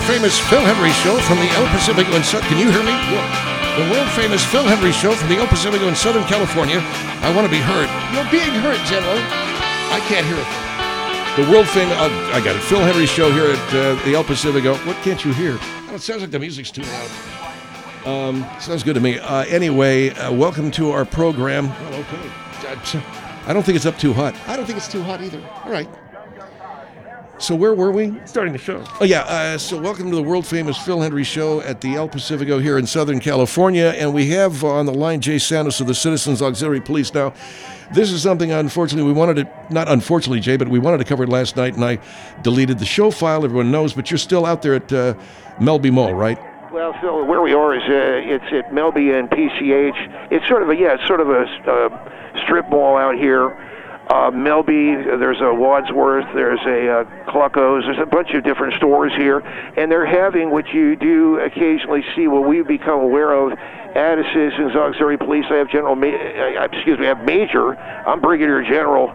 world-famous Phil Henry Show from the El Pacifico in Can you hear me? The world-famous Phil Henry Show from the El Pacifico in Southern California. I want to be heard. You're being heard, General. I can't hear it. The world-famous... I got it. Phil Henry Show here at the El Pacifico. What can't you hear? Oh, it sounds like the music's too loud. Sounds good to me. Anyway, welcome to our program. Well, okay. I don't think it's up too hot. I don't think it's too hot either. All right. So where were we? Starting the show. Oh, yeah. So welcome to the world-famous Phil Henry Show at the El Pacifico here in Southern California. And we have on the line Jay Santos of the Citizens Auxiliary Police. Now, this is something, unfortunately, we wanted to, not unfortunately, Jay, but we wanted to cover it last night, and I deleted the show file. Everyone knows, but you're still out there at Melby Mall, right? Well, Phil, where we are is it's at Melby and PCH. It's sort of a strip mall out here. Melby, there's a Wadsworth, there's a Clucko's, there's a bunch of different stores here, and they're having what you do occasionally see, what we've become aware of at a Citizens Auxiliary Police. I have Major. I'm Brigadier General.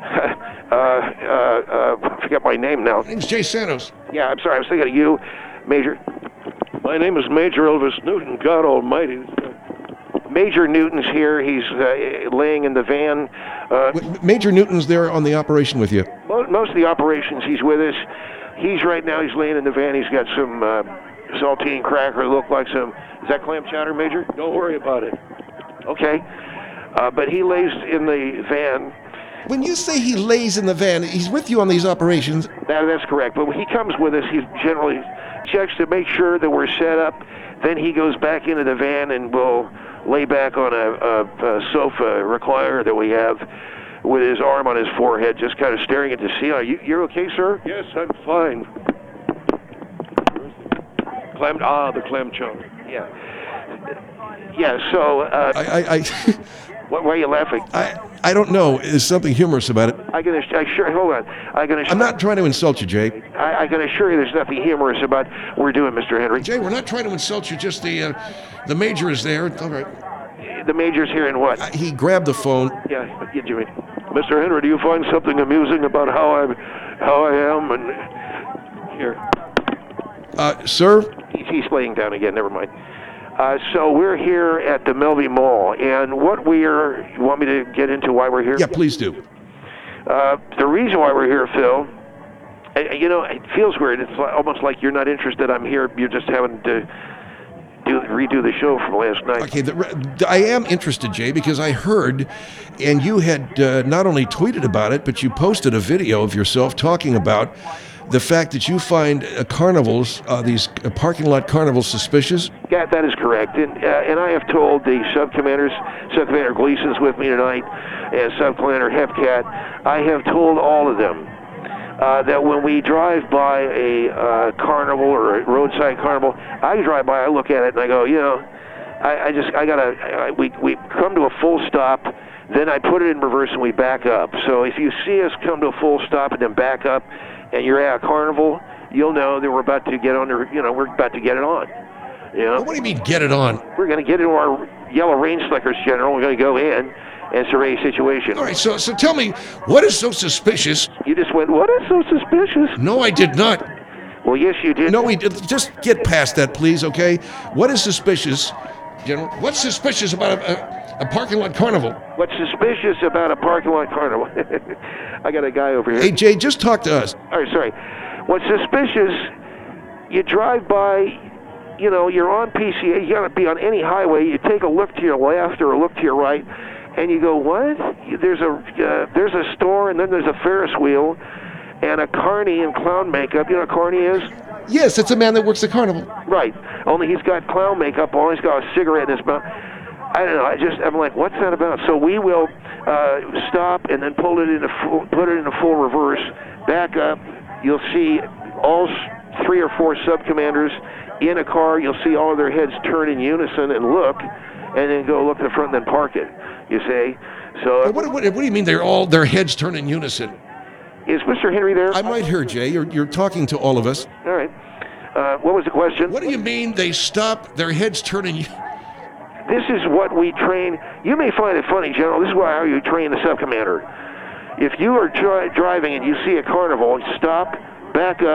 I forget my name now. My name's Jay Santos. Yeah, I'm sorry, I was thinking of you, Major. My name is Major Elvis Newton, God Almighty. Major Newton's here. He's laying in the van. Major Newton's there on the operation with you? Most of the operations, he's with us. He's laying in the van. He's got some saltine cracker. Look like some... Is that clam chowder, Major? Don't worry about it. Okay. But he lays in the van. When you say he lays in the van, he's with you on these operations? That's correct. But when he comes with us, he generally checks to make sure that we're set up. Then he goes back into the van and will lay back on a sofa recliner that we have with his arm on his forehead, just kind of staring at the ceiling. You're okay, sir? Yes, I'm fine. The clam chowder. Yeah. Yeah, so... Why are you laughing? I don't know. There's something humorous about it. Hold on. I'm not trying to insult you, Jay. I can assure you there's nothing humorous about what we're doing, Mr. Henry. Jay, we're not trying to insult you. Just the Major is there. All right. The Major's here in what? He grabbed the phone. Yeah, Jimmy. Mr. Henry, do you find something amusing about how I am? And here. Sir? He's laying down again. Never mind. So we're here at the Melby Mall, and you want me to get into why we're here? Yeah, please do. The reason why we're here, Phil, it feels weird. It's almost like you're not interested. I'm here. You're just having to redo the show from last night. Okay, I am interested, Jay, because I heard, and you had not only tweeted about it, but you posted a video of yourself talking about the fact that you find carnivals, these parking lot carnivals, suspicious? Yeah, that is correct. And I have told the sub-commanders, Sub-Commander Gleason's with me tonight, and Sub-Commander Hepcat, I have told all of them that when we drive by a carnival or a roadside carnival, I drive by, I look at it, and I go, we come to a full stop, then I put it in reverse and we back up. So if you see us come to a full stop and then back up, and you're at a carnival, you'll know that we're about to get on. We're about to get it on. What do you mean, get it on? We're going to get into our yellow rain slickers, General. We're going to go in and survey a situation. All right, so tell me, what is so suspicious? You just went, what is so suspicious? No, I did not. Well, yes, you did. No, we did. Just get past that, please, okay? What is suspicious, General? What's suspicious about a parking lot carnival? What's suspicious about a parking lot carnival? I got a guy over here. Hey, Jay, just talk to us. All right, sorry. What's suspicious, you drive by, you're on PCA, you got to be on any highway, you take a look to your left or a look to your right, and you go, what? There's a store, and then there's a Ferris wheel, and a carny in clown makeup. You know what a carny is? Yes, it's a man that works the carnival. Right. Only he's got clown makeup on, he's got a cigarette in his mouth. I don't know. I'm like, what's that about? So we will stop and then put it into full reverse, back up. You'll see all 3 or 4 sub-commanders in a car. You'll see all of their heads turn in unison and look, and then go look to the front and then park it. You see? So what do you mean their heads turn in unison? Is Mr. Henry there? I'm right here, Jay. You're talking to all of us. All right. What was the question? What do you mean they stop, their heads turn in unison? This is what we train. You may find it funny, General. This is how you train the sub-commander. If you are driving and you see a carnival, stop, back up,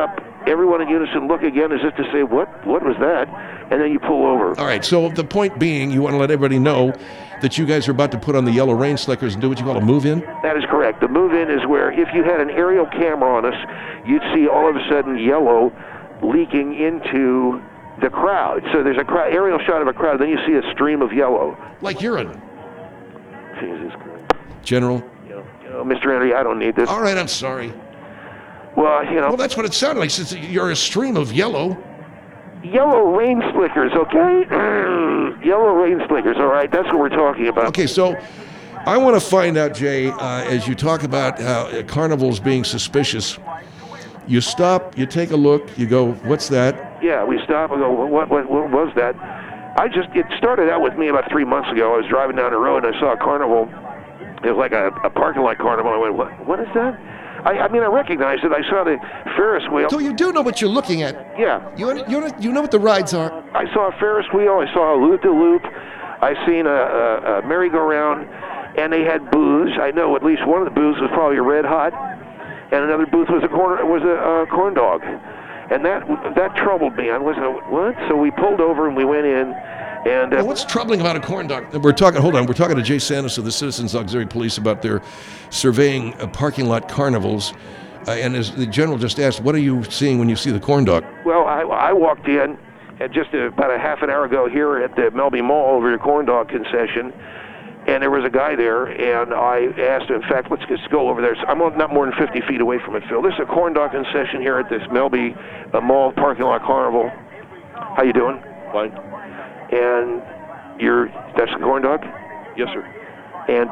everyone in unison look again as if to say, what was that? And then you pull over. All right, so the point being, you want to let everybody know that you guys are about to put on the yellow rain slickers and do what you call a move-in? That is correct. The move-in is where if you had an aerial camera on us, you'd see all of a sudden yellow leaking into the crowd. So there's a aerial shot of a crowd, then you see a stream of yellow. Like urine. Jesus Christ. General? Mr. Henry, I don't need this. All right, I'm sorry. Well, Well, that's what it sounded like, since you're a stream of yellow. Yellow rain slickers, okay? Yellow rain slickers, all right? That's what we're talking about. Okay, so I want to find out, Jay, as you talk about carnivals being suspicious, you stop, you take a look, you go, what's that? Yeah, we stop and go, what was that? It started out with me about 3 months ago. I was driving down the road and I saw a carnival. It was like a parking lot carnival. I went, what is that? I mean, I recognized it. I saw the Ferris wheel. So you do know what you're looking at. Yeah. You know what the rides are. I saw a Ferris wheel. I saw a loop-de-loop. I seen a merry-go-round, and they had booths. I know at least one of the booths was probably a Red Hot, and another booth was a corn dog, and that troubled me. I was like, what? So we pulled over and we went in. And Well, what's troubling about a corn dog? We're talking to Jay Santos of the Citizens Auxiliary Police about their surveying parking lot carnivals. And as the general just asked, what are you seeing when you see the corn dog? Well, I walked in just about a half an hour ago here at the Melby Mall over the corn dog concession, and there was a guy there, and I asked him, in fact, let's just go over there. I'm not more than 50 feet away from it, Phil. This is a corn dog concession here at this Melby Mall parking lot carnival. How you doing? Fine. And that's the corn dog? Yes, sir. And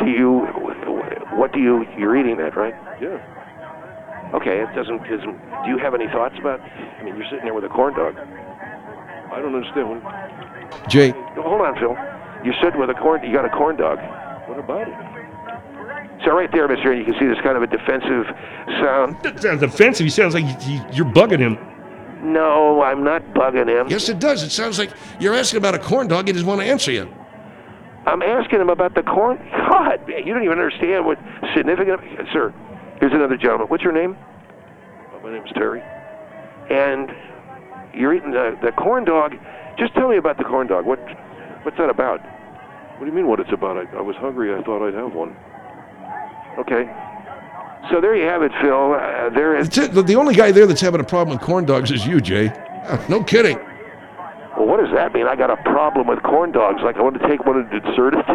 you're eating that, right? Yeah. Okay, do you have any thoughts about, I mean, you're sitting there with a corn dog. I don't understand. Jay, No, hold on, Phil. You're sitting with you got a corn dog. What about it? So right there, Mr. And you can see this kind of a defensive sound. That sounds offensive. He sounds like you're bugging him. No, I'm not bugging him. yes, it does. It sounds like you're asking about a corn dog. He doesn't want to answer you. I'm asking him about the corn. God, you don't even understand what significant. Sir, here's another gentleman. What's your name? My name's Terry. And you're eating the corn dog. Just tell me about the corn dog. What's that about? What do you mean what it's about? I was hungry. I thought I'd have one. Okay. So there you have it, Phil. There is. The only guy there that's having a problem with corn dogs is you, Jay. No kidding. Well, what does that mean? I got a problem with corn dogs. Like I want to take one and insert it.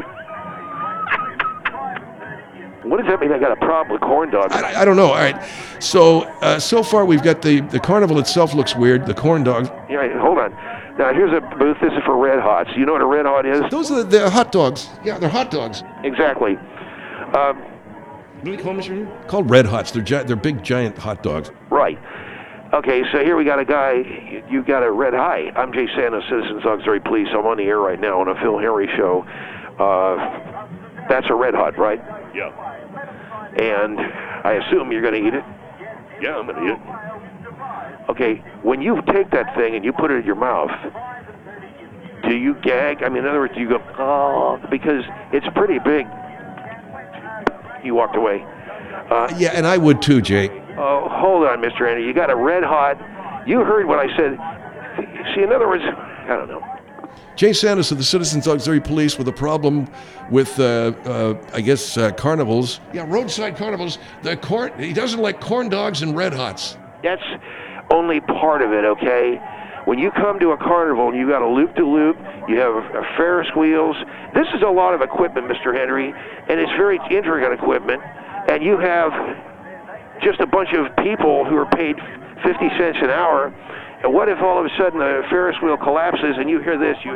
What does that mean? I got a problem with corn dogs. I don't know. All right. So far we've got the carnival itself looks weird. The corn dogs. Yeah, right, hold on. Now here's a booth. This is for Red Hots. You know what a Red Hot is? Those are the hot dogs. Yeah, they're hot dogs. Exactly. What do they call them, Mr. Henry? Called Red Hots. They're big, giant hot dogs. Right. Okay, so here we got a guy. You got a red. Hi, I'm Jay Santos, Citizens Auxiliary Police. I'm on the air right now on a Phil Henry show. That's a Red Hot, right? Yeah. And I assume you're going to eat it? Yeah, I'm going to eat it. Okay, when you take that thing and you put it in your mouth, do you gag? I mean, in other words, do you go, oh, because it's pretty big. You walked away. Yeah, and I would too, Jay. Oh, hold on, Mr. Andy. You got a Red Hot. You heard what I said. See, in other words, I don't know. Jay Santos of the Citizens Auxiliary Police with a problem with, carnivals. Yeah, roadside carnivals. He doesn't like corn dogs and Red Hots. That's only part of it, okay? When you come to a carnival and you got a loop-de-loop, you have Ferris wheels. This is a lot of equipment, Mr. Henry, and it's very intricate equipment. And you have just a bunch of people who are paid 50 cents an hour. And what if all of a sudden the Ferris wheel collapses and you hear this?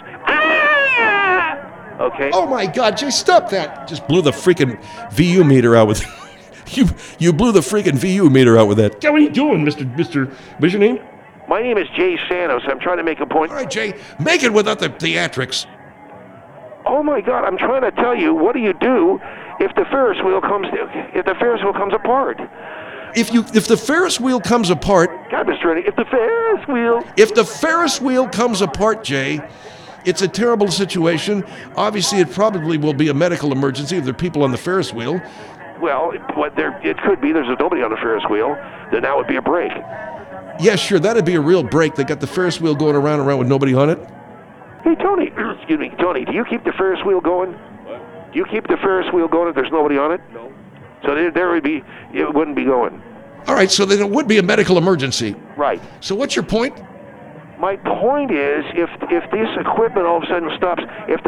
Ah! Okay. Oh my God, Jay, stop that! Just blew the freaking VU meter out with you blew the freaking VU meter out with that. Yeah, what are you doing, Mr. What's your name? My name is Jay Santos. I'm trying to make a point. All right, Jay, make it without the theatrics. Oh my God, I'm trying to tell you, what do you do if the Ferris wheel comes apart? If the Ferris wheel comes apart, God, Mr. Reddy, if the Ferris wheel comes apart, Jay, it's a terrible situation. Obviously, it probably will be a medical emergency if there are people on the Ferris wheel. Well, it could be. There's nobody on the Ferris wheel. Then that would be a break. Yeah, sure, that'd be a real break. They got the Ferris wheel going around and around with nobody on it. Hey, Tony, excuse me, Tony, do you keep the Ferris wheel going? What? Do you keep the Ferris wheel going if there's nobody on it? No. So there would be, it wouldn't be going. All right, so then it would be a medical emergency. Right. So what's your point? My point is, if this equipment all of a sudden stops, if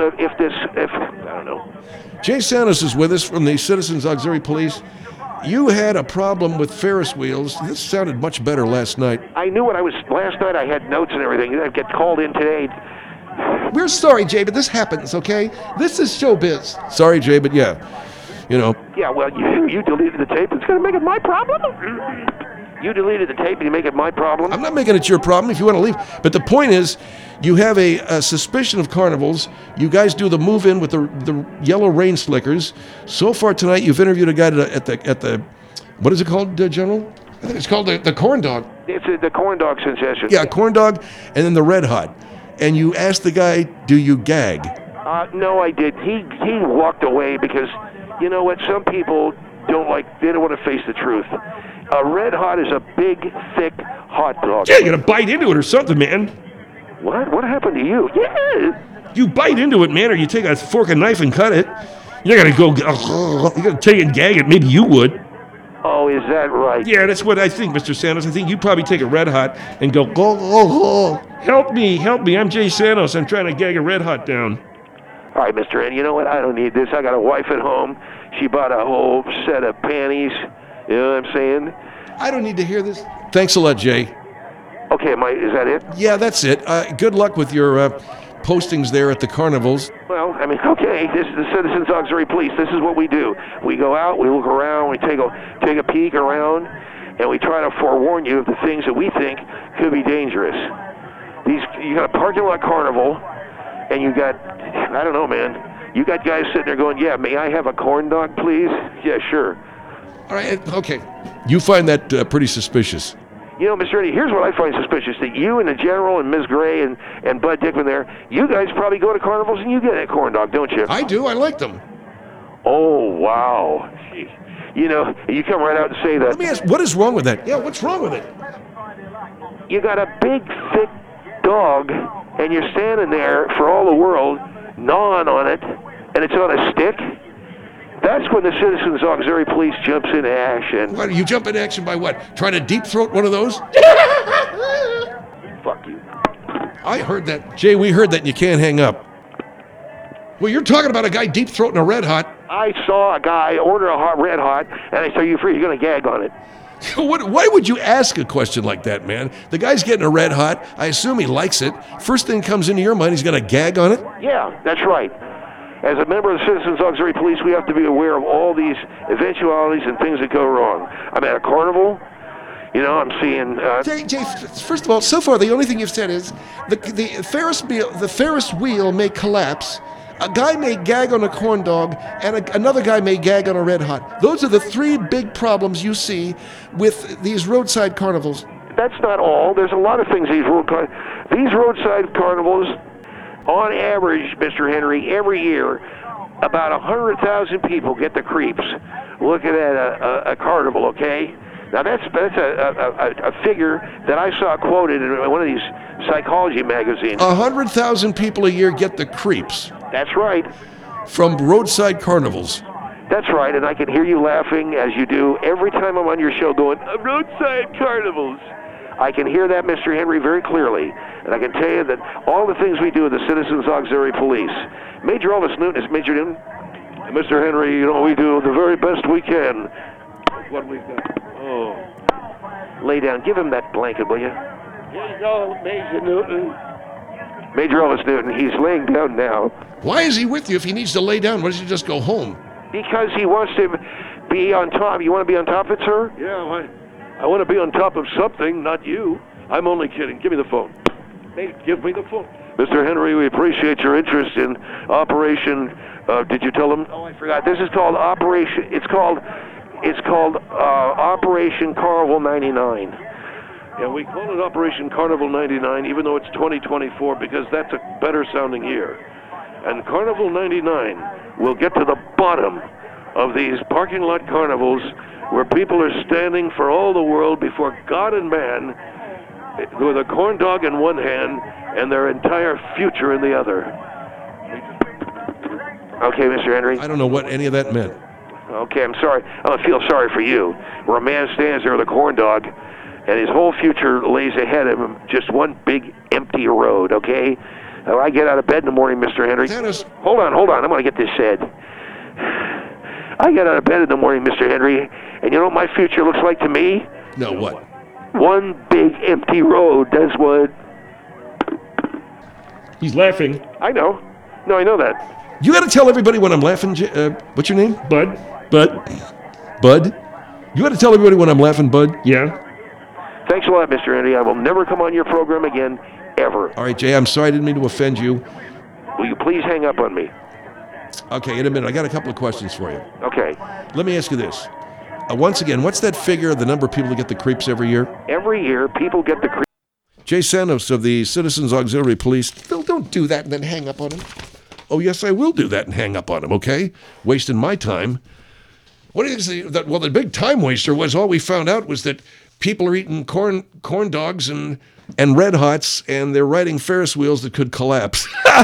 I don't know. Jay Santos is with us from the Citizens Auxiliary Police. You had a problem with Ferris wheels. This sounded much better last night. I knew what I was, last night I had notes and everything. I get called in today. We're sorry, Jay, but this happens, okay? This is showbiz. Sorry, Jay, but yeah, you know. Yeah, well, you deleted the tape. It's going to make it my problem? You deleted the tape and you make it my problem? I'm not making it your problem if you want to leave. But the point is, you have a suspicion of carnivals. You guys do the move-in with the yellow rain slickers. So far tonight, you've interviewed a guy at the what is it called, General? I think it's called the corn dog. It's the corn dog sensation. Yeah, corn dog, and then the red hot. And you asked the guy, do you gag? No, I did. He walked away because, you know what, some people they don't want to face the truth. A red hot is a big, thick hot dog. Yeah, you gotta bite into it or something, man. What? What happened to you? Yeah. You bite into it, man, or you take a fork and knife and cut it. You're not gonna go, you gotta take it and gag it. Maybe you would. Oh, is that right? Yeah, that's what I think, Mr. Santos. I think you'd probably take a red hot and go, help me, I'm Jay Santos. I'm trying to gag a red hot down. All right, Mr. N, you know what? I don't need this. I got a wife at home. She bought a whole set of panties. You know what I'm saying? I don't need to hear this. Thanks a lot, Jay. Okay, is that it? Yeah, that's it. Good luck with your postings there at the carnivals. Well, I mean, okay, this is the Citizens Auxiliary Police. This is what we do. We go out, we look around, we take a peek around, and we try to forewarn you of the things that we think could be dangerous. You got a parking lot carnival, and you got, I don't know, man, you got guys sitting there going, yeah, may I have a corn dog, please? Yeah, sure. All right, okay. You find that pretty suspicious. You know, Mr. Eddie, here's what I find suspicious, that you and the General and Ms. Gray and Bud Dickman there, you guys probably go to carnivals and you get a corn dog, don't you? I do. I like them. Oh, wow. You know, you come right out and say that. Let me ask, what is wrong with that? Yeah, what's wrong with it? You got a big, thick dog, and you're standing there for all the world, gnawing on it, and it's on a stick? That's when the Citizens Auxiliary Police jumps into action. What, you jump into action by what? Trying to deep throat one of those? Fuck you. I heard that. Jay, we heard that and you can't hang up. Well, you're talking about a guy deep throating a red hot. I saw a guy order a red hot, and I said, you're going to gag on it. Why would you ask a question like that, man? The guy's getting a red hot. I assume he likes it. First thing comes into your mind, he's going to gag on it? Yeah, that's right. As a member of the Citizens Auxiliary Police, we have to be aware of all these eventualities and things that go wrong. I'm at a carnival. You know, I'm seeing... Jay, first of all, so far the only thing you've said is the Ferris wheel may collapse. A guy may gag on a corn dog, and another guy may gag on a red hot. Those are the three big problems you see with these roadside carnivals. That's not all. There's a lot of things these roadside carnivals, on average, Mr. Henry, every year, about 100,000 people get the creeps looking at a carnival, okay? Now, that's a figure that I saw quoted in one of these psychology magazines. 100,000 people a year get the creeps. That's right. From roadside carnivals. That's right, and I can hear you laughing as you do every time I'm on your show going, roadside carnivals. I can hear that, Mr. Henry, very clearly. And I can tell you that all the things we do at the Citizens Auxiliary Police. Major Elvis Newton is Major Newton. Mr. Henry, you know, we do the very best we can. What we've got. Oh. Lay down. Give him that blanket, will you? Here you go, Major Newton. Major Elvis Newton, he's laying down now. Why is he with you if he needs to lay down? Why doesn't he just go home? Because he wants to be on top. You want to be on top of it, sir? Yeah, I want to be on top of something, not you. I'm only kidding. Give me the phone. Hey, give me the phone. Mr. Henry, we appreciate your interest in Operation. Did you tell them? Oh, I forgot. This is called Operation. It's called Operation Carnival 99. Yeah, we call it Operation Carnival 99, even though it's 2024, because that's a better sounding year. And Carnival 99 will get to the bottom of these parking lot carnivals where people are standing for all the world before God and man with a corn dog in one hand and their entire future in the other. Okay, Mr. Henry. I don't know what any of that meant. Okay, I'm sorry. I feel sorry for you. Where a man stands there with a corn dog, and his whole future lays ahead of him, just one big empty road. Okay. I get out of bed in the morning, Mr. Henry. Dennis. Hold on. I'm going to get this said. I get out of bed in the morning, Mr. Henry, and you know what my future looks like to me? No, what? One big empty road. That's what. He's laughing. I know. No, I know that. You got to tell everybody when I'm laughing. What's your name? Bud? Bud? You got to tell everybody when I'm laughing, Bud? Yeah? Thanks a lot, Mr. Henry. I will never come on your program again, ever. All right, Jay, I'm sorry I didn't mean to offend you. Will you please hang up on me? Okay, in a minute. I got a couple of questions for you. Okay. Let me ask you this. Once again, what's that figure of the number of people that get the creeps every year? Every year, people get the Jay Santos of the Citizens Auxiliary Police. Phil, don't do that and then hang up on him. Oh, yes, I will do that and hang up on him, okay? Wasting my time. What do you think? Well, the big time waster was all we found out was that people are eating corn dogs and Red Hots, and they're riding Ferris wheels that could collapse.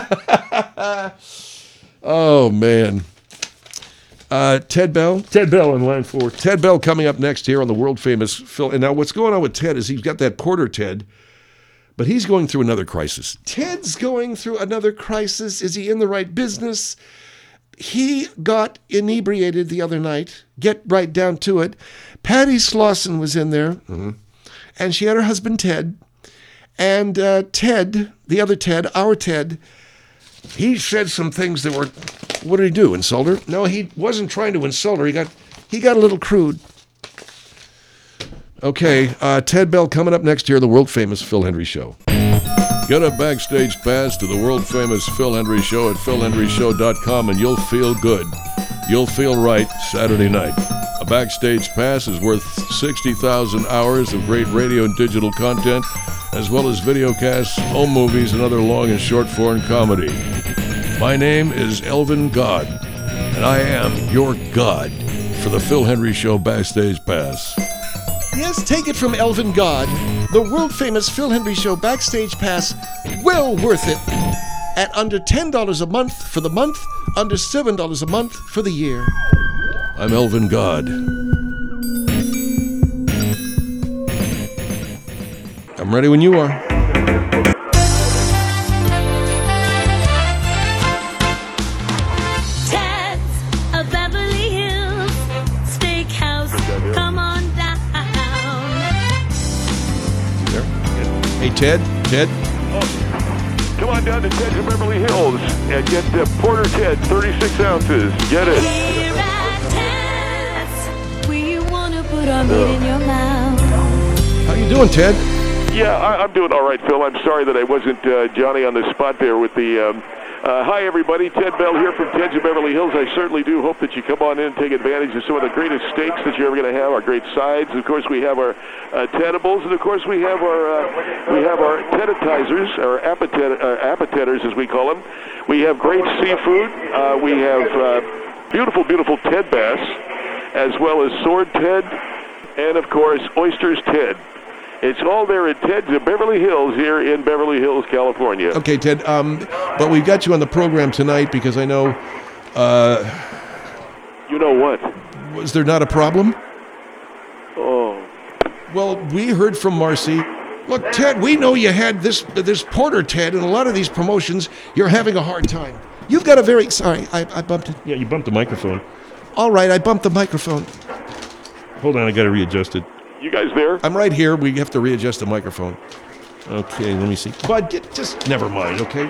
Oh, man. Ted Bell? Ted Bell in line 4. Ted Bell coming up next here on the world-famous Phil. And now what's going on with Ted is he's got that Porter Ted, but he's going through another crisis. Ted's going through another crisis. Is he in the right business? He got inebriated the other night. Get right down to it. Patty Slauson was in there, and she had her husband Ted. And Ted, the other Ted, our Ted, he said some things that were, what did he do, insult her? No, he wasn't trying to insult her. He got a little crude. Okay, Ted Bell coming up next here, the world-famous Phil Hendry Show. Get a backstage pass to the world-famous Phil Hendry Show at philhendryshow.com, and you'll feel good. You'll feel right Saturday night. A backstage pass is worth 60,000 hours of great radio and digital content, as well as videocasts, home movies, and other long and short-form comedy. My name is Elvin God, and I am your God for the Phil Hendry Show Backstage Pass. Yes, take it from Elvin God. The world-famous Phil Hendry Show Backstage Pass, well worth it. At under $10 a month for the month, under $7 a month for the year. I'm Elvin God. I'm ready when you are. Ted's a Beverly Hills Steakhouse. Come on down. Hey, Ted. Come on down to Ted's in Beverly Hills and get Porter Ted, 36 ounces. Get it. Here at Ted's, we wanna put our meat in your mouth. How you doing, Ted? Yeah, I'm doing all right, Phil. I'm sorry that I wasn't Johnny on the spot there with the... hi, everybody. Ted Bell here from Ted's in Beverly Hills. I certainly do hope that you come on in and take advantage of some of the greatest steaks that you're ever going to have, our great sides. Of course, we have our Tedibles, and of course, we have our Teditizers, or appetiters, as we call them. We have great seafood. We have beautiful, beautiful Ted Bass, as well as Sword Ted, and, of course, Oysters Ted. It's all there at Ted's in Beverly Hills here in Beverly Hills, California. Okay, Ted, but we've got you on the program tonight because I know... You know what? Was there not a problem? Oh. Well, we heard from Marcy. Look, Ted, we know you had this Porter, Ted, and a lot of these promotions, you're having a hard time. You've got a very... Sorry, I bumped it. Yeah, you bumped the microphone. All right, I bumped the microphone. Hold on, I got to readjust it. You guys there? I'm right here. We have to readjust the microphone. Okay, let me see. Bud, just never mind, okay?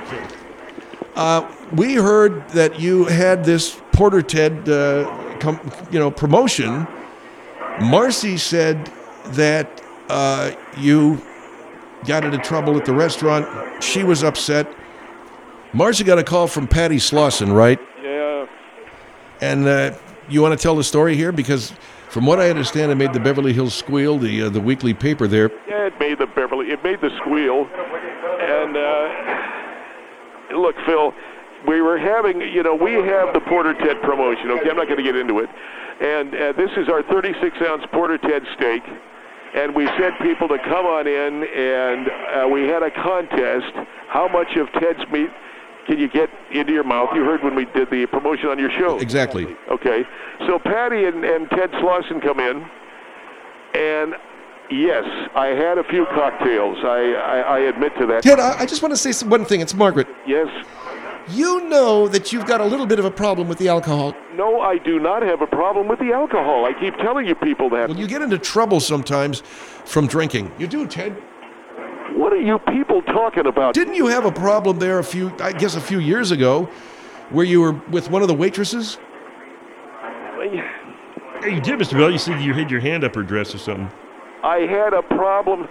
We heard that you had this Porter Ted, promotion. Marcy said that you got into trouble at the restaurant. She was upset. Marcy got a call from Patty Slauson, right? Yeah. And you want to tell the story here? Because from what I understand, it made the Beverly Hills Squeal, the weekly paper there. Yeah, it made the Squeal. And look, Phil, we were having, we have the Porter Ted promotion, okay? I'm not going to get into it. And this is our 36-ounce Porter Ted steak. and we sent people to come on in, and we had a contest. How much of Ted's meat can you get into your mouth? You heard when we did the promotion on your show. Exactly. Okay. So Patty and Ted Slauson come in, and yes, I had a few cocktails. I admit to that. Ted, I just want to say one thing. It's Margaret. Yes. You know that you've got a little bit of a problem with the alcohol. No, I do not have a problem with the alcohol. I keep telling you people that. Well, you get into trouble sometimes from drinking. You do, Ted. What are you people talking about? Didn't you have a problem there a few years ago where you were with one of the waitresses? Yeah, you did, Mr. Bell. You said you had your hand up her dress or something. I had a problem.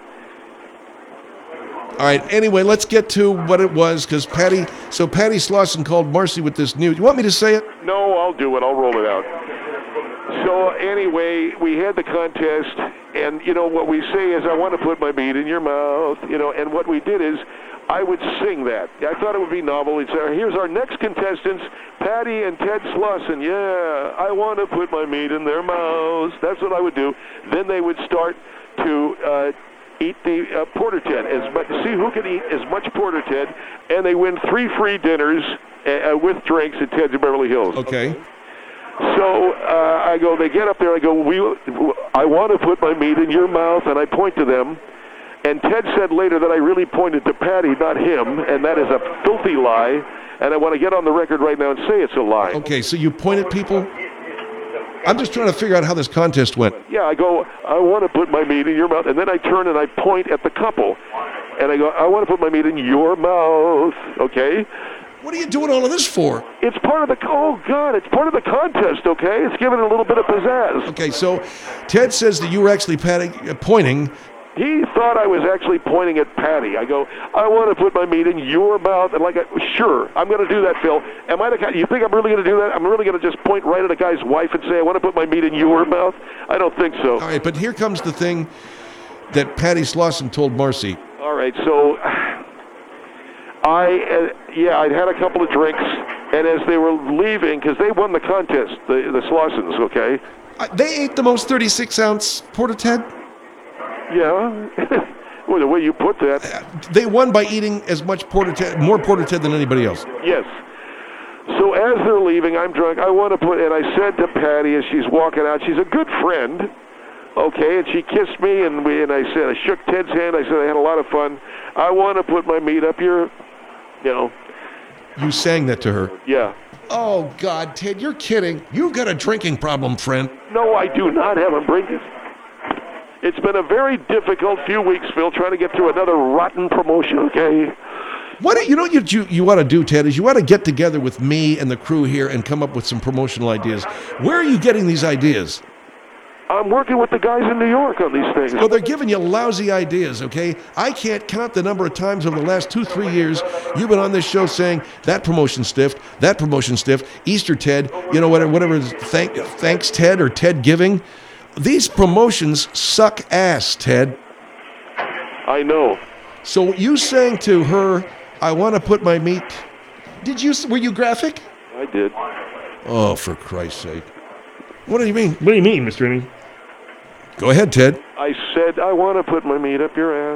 All right, anyway, let's get to what it was, because Patty Slauson called Marcy with this news. You want me to say it? No, I'll do it. I'll roll it out. So anyway, we had the contest, and you know what we say is, I want to put my meat in your mouth, you know, and what we did is, I would sing that. I thought it would be novel. It's, here's our next contestants, Patty and Ted Slauson. Yeah, I want to put my meat in their mouths. That's what I would do. Then they would start to eat the Porter Ted, see who can eat as much Porter Ted, and they win 3 free dinners with drinks at Ted's in Beverly Hills. Okay. So I go, they get up there, I go, I want to put my meat in your mouth, and I point to them. And Ted said later that I really pointed to Patty, not him, and that is a filthy lie, and I want to get on the record right now and say it's a lie. Okay, so you point at people? I'm just trying to figure out how this contest went. Yeah, I go, I want to put my meat in your mouth, and then I turn and I point at the couple, and I go, I want to put my meat in your mouth, okay? What are you doing all of this for? It's part of the, oh God, it's part of the contest, okay? It's giving it a little bit of pizzazz. Okay, so Ted says that you were actually pointing. He thought I was actually pointing at Patty. I go, I want to put my meat in your mouth. And like, sure, I'm going to do that, Phil. Am I the guy? You think I'm really going to do that? I'm really going to just point right at a guy's wife and say, I want to put my meat in your mouth? I don't think so. All right, but here comes the thing that Patty Slauson told Marcy. All right, so I'd had a couple of drinks, and as they were leaving, because they won the contest, the Slausons, okay? They ate the most 36-ounce Porter Ted? Yeah. Well, the way you put that. They won by eating as much more Porter Ted than anybody else. Yes. So as they're leaving, I'm drunk. I want to put, and I said to Patty as she's walking out, she's a good friend, okay, and she kissed me, and I said, I shook Ted's hand. I said, I had a lot of fun. I want to put my meat up your, You sang that to her. Yeah. Oh, God, Ted, you're kidding. You've got a drinking problem, friend. No, I do not have a drinking. It's been a very difficult few weeks, Phil, trying to get through another rotten promotion, okay? What you want to do, Ted, is you want to get together with me and the crew here and come up with some promotional ideas. Where are you getting these ideas? I'm working with the guys in New York on these things. Well, they're giving you lousy ideas, okay? I can't count the number of times over the last 2-3 years you've been on this show saying that promotion stiffed, Easter Ted, whatever, thanks Ted or Ted giving. These promotions suck ass, Ted. I know. So you saying to her, I want to put my meat... Were you graphic? I did. Oh, for Christ's sake. What do you mean? What do you mean, Mr. Inning? Go ahead, Ted. I said, I want to put my meat up your ass.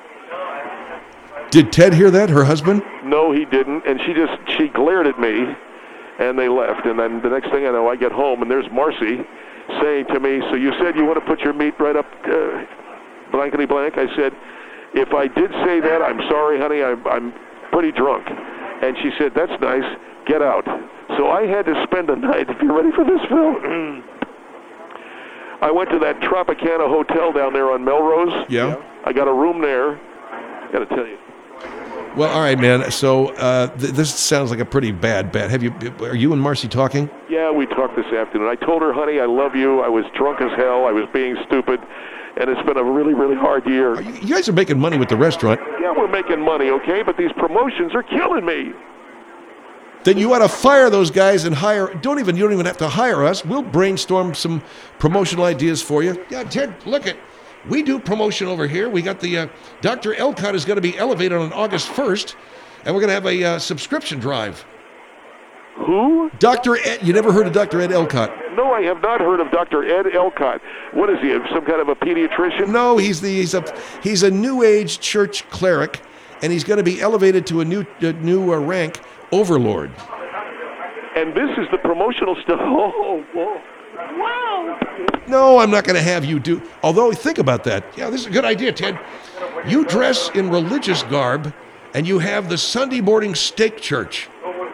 Did Ted hear that, her husband? No, he didn't, and she glared at me, and they left. And then the next thing I know, I get home, and there's Marcy saying to me, so you said you want to put your meat right up blankety blank? I said, if I did say that, I'm sorry, honey, I'm pretty drunk. And she said, that's nice, get out. So I had to spend a night, if you're ready for this, Phil, I went to that Tropicana hotel down there on Melrose. Yeah. I got a room there, got to tell you. Well, all right, man. So this sounds like a pretty bad bet. Are you and Marcy talking? Yeah, we talked this afternoon. I told her, honey, I love you. I was drunk as hell. I was being stupid. And it's been a really, really hard year. You guys are making money with the restaurant. Yeah, we're making money, okay? But these promotions are killing me. Then you ought to fire those guys and hire. You don't even have to hire us. We'll brainstorm some promotional ideas for you. Yeah, Ted, look it. We do promotion over here. We got the Dr. Elcott is going to be elevated on August 1st, and we're going to have a subscription drive. Who? Dr. Ed, you never heard of Dr. Ed Elcott? No, I have not heard of Dr. Ed Elcott. What is he? Some kind of a pediatrician? No, he's a New Age church cleric, and he's going to be elevated to a new rank, overlord. And this is the promotional stuff. Oh, whoa. Wow. No, I'm not going to have you do. Although, think about that. Yeah, this is a good idea, Ted. You dress in religious garb, and you have the Sunday morning steak church.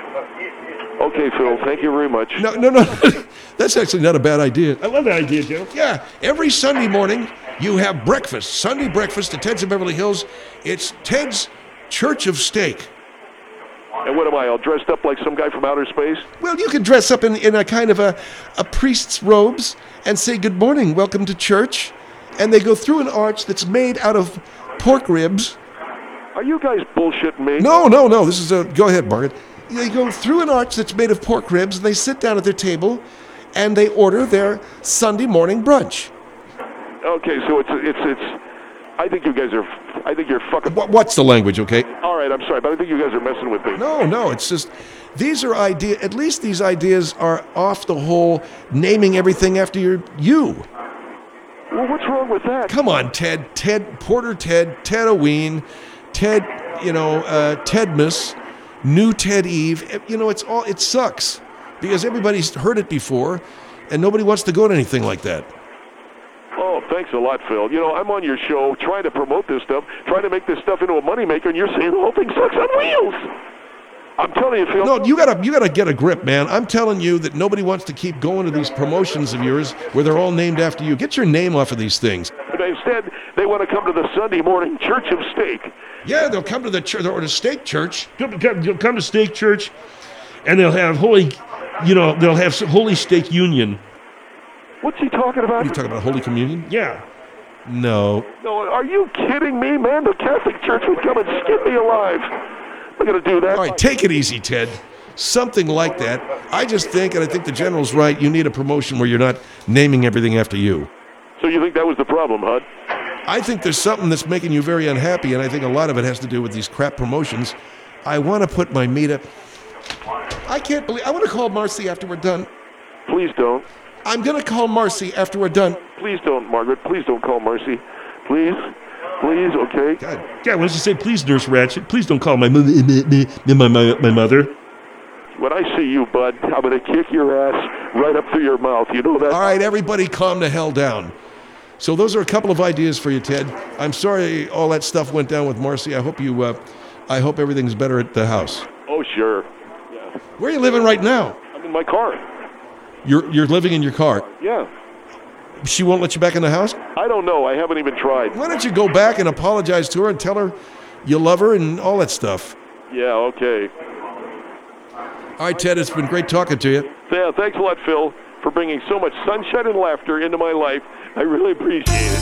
Okay, Phil, thank you very much. No. That's actually not a bad idea. I love that idea, Joe. Yeah, every Sunday morning, you have breakfast. Sunday breakfast at Ted's of Beverly Hills. It's Ted's Church of Steak. And what am I, all dressed up like some guy from outer space? Well, you can dress up in a kind of a priest's robes and say, "Good morning, welcome to church." And they go through an arch that's made out of pork ribs. Are you guys bullshitting me? No. This is go ahead, Margaret. They go through an arch that's made of pork ribs, and they sit down at their table, and they order their Sunday morning brunch. Okay, so it's. I think you're fucking. What's the language, okay? All right, I'm sorry, but I think you guys are messing with me. No, it's just, these are ideas, at least these ideas are off the whole naming everything after you. Well, what's wrong with that? Come on, Ted, Porter Ted, Tedoween, Ted, Tedmas, New Ted Eve. It sucks because everybody's heard it before and nobody wants to go to anything like that. Oh, thanks a lot, Phil. I'm on your show trying to promote this stuff, trying to make this stuff into a moneymaker, and you're saying the whole thing sucks on wheels. I'm telling you, Phil. No, you gotta get a grip, man. I'm telling you that nobody wants to keep going to these promotions of yours where they're all named after you. Get your name off of these things. But instead, they want to come to the Sunday morning Church of Steak. Yeah, they'll come to the church or the steak church. You'll come to steak church, and they'll have Holy Steak Union. What's he talking about? You talking about Holy Communion? Yeah. No. No, are you kidding me, man? The Catholic Church would come and skin me alive. I'm going to do that. All right, take it easy, Ted. Something like that. I just think, and I think the general's right, you need a promotion where you're not naming everything after you. So you think that was the problem, huh? I think there's something that's making you very unhappy, and I think a lot of it has to do with these crap promotions. I want to put my meat up. I can't believe... I want to call Marcy after we're done. Please don't. I'm going to call Marcy after we're done. Please don't, Margaret. Please don't call Marcy. Please, okay? God. Yeah, why don't you say, please, Nurse Ratched, please don't call my mother. When I see you, bud, I'm going to kick your ass right up through your mouth. You know that? All right, everybody calm the hell down. So those are a couple of ideas for you, Ted. I'm sorry all that stuff went down with Marcy. I hope everything's better at the house. Oh, sure. Yeah. Where are you living right now? I'm in my car. You're living in your car. Yeah. She won't let you back in the house? I don't know. I haven't even tried. Why don't you go back and apologize to her and tell her you love her and all that stuff? Yeah, okay. All right, Ted, it's been great talking to you. Yeah, thanks a lot, Phil, for bringing so much sunshine and laughter into my life. I really appreciate it.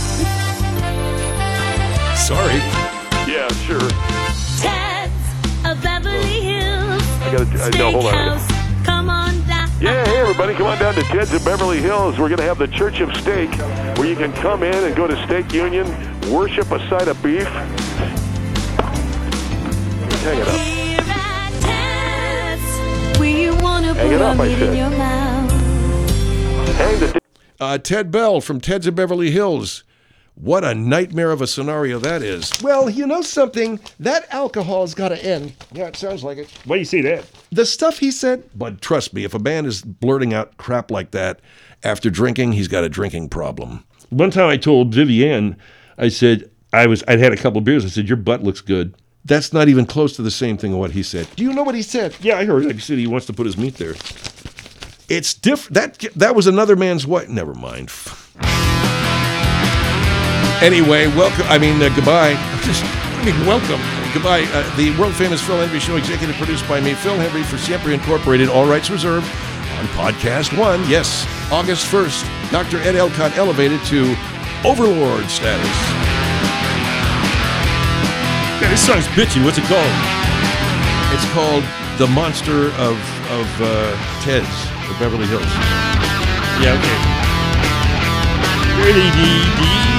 Sorry. Yeah, sure. Ted's of Beverly Hills. No, hold on. Steakhouse. Come on down. Yeah, hey, everybody, come on down to Ted's in Beverly Hills. We're going to have the Church of Steak, where you can come in and go to Steak Union, worship a side of beef. Hang it up. Here at Ted's, where you wanna Hang put it up, a I meat said. in your mouth. Hang the Ted Bell from Ted's of Beverly Hills. What a nightmare of a scenario that is. Well, you know something? That alcohol's got to end. Yeah, it sounds like it. Why do you say that? The stuff he said, But trust me, if a man is blurting out crap like that after drinking, he's got a drinking problem. One time I told Vivienne, I said, I'd had a couple of beers. I said, your butt looks good. That's not even close to the same thing of what he said. do you know what he said? Yeah, I heard. He said he wants to put his meat there. It's different. That was another man's wife. Never mind. Anyway, goodbye. Welcome. Goodbye. The world famous Phil Hendry Show, executive produced by me, Phil Hendry, for Siempre Incorporated. All rights reserved. On Podcast 1, yes, August 1st, Dr. Ed Elcott elevated to Overlord status. Yeah, this song's bitchy. What's it called? It's called The Monster of Ted's of Beverly Hills. Yeah, okay.